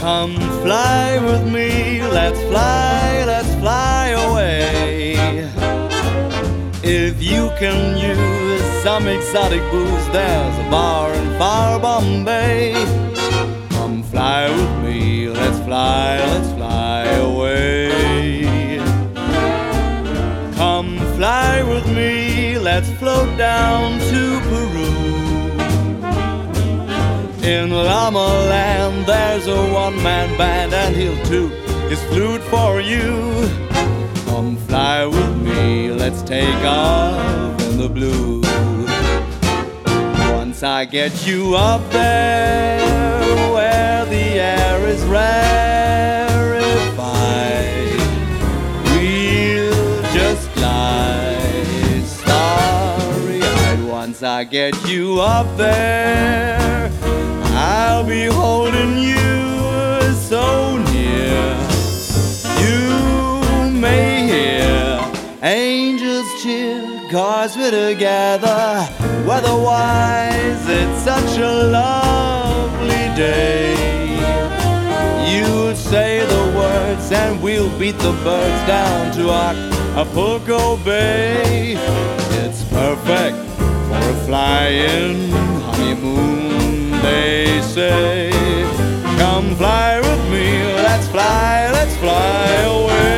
Come fly with me, let's fly away. If you can use some exotic booze, there's a bar in far Bombay. Come fly with me, let's fly away. Come fly with me, let's float down to Peru. In Llama Land there's a one-man band, and he'll toot his flute for you. Come fly with me, let's take off in the blue. Once I get you up there where the air is rarefied, we'll just glide starry-eyed. Once I get you up there, I'll be holding you so near. You may hear angels cheer, 'cause we're together. Weather-wise, it's such a lovely day. You'll say the words and we'll beat the birds down to Acapulco Bay. It's perfect for a flying honeymoon, they say. Come fly with me, let's fly away.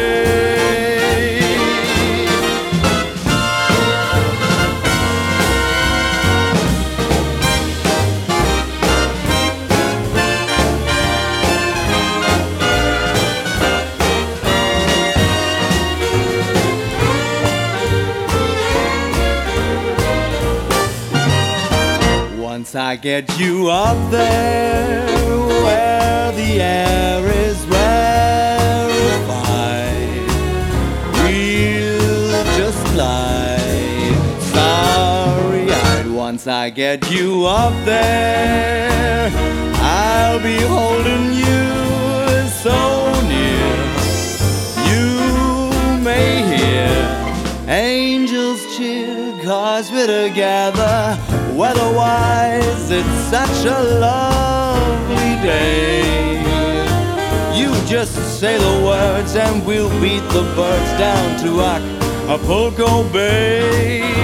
Once I get you up there where the air is rarefied, we'll just glide starry-eyed. Once I get you up there, I'll be holding you so near. You may hear angels cheer, 'cause we're together. Weather-wise, it's such a lovely day. You just say the words and we'll beat the birds down to Acapulco Bay.